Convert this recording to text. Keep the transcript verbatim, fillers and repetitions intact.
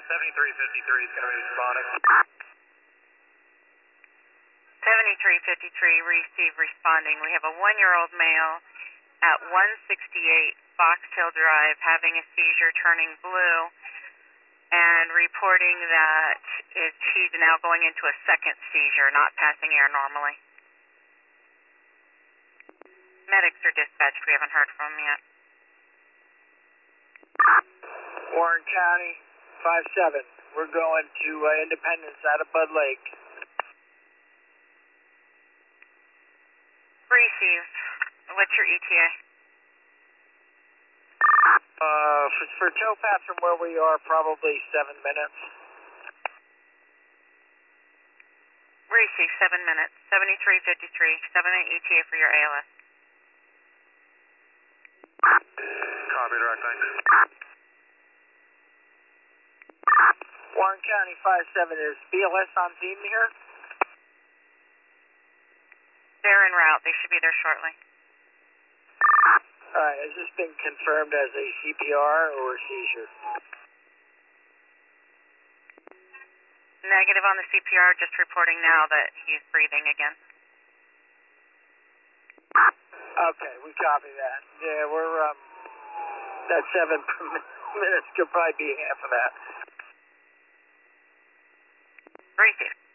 seventy-three fifty-three is going to be responding. seventy-three fifty-three, receive responding. We have a one-year-old male at one sixty-eight Fox Hill Drive having a seizure, turning blue, and reporting that it, he's now going into a second seizure, not passing air normally. Medics are dispatched. We haven't heard from them yet. Warren County, five seven. We're going to uh, Independence out of Bud Lake. Receive. What's your E T A? Uh, for, for towpath from where we are, probably seven minutes. Receive, seven minutes. seventy-three fifty-three, seven minute E T A for your A L S. Copy, direct, thanks. Warren County, five seven. Is B L S on team here? They're en route. They should be there shortly. All right, has this been confirmed as a C P R or a seizure? Negative on the C P R, just reporting now that he's breathing again. Okay, we copy that. Yeah, we're, um, that seven minutes could probably be half of that. Receive.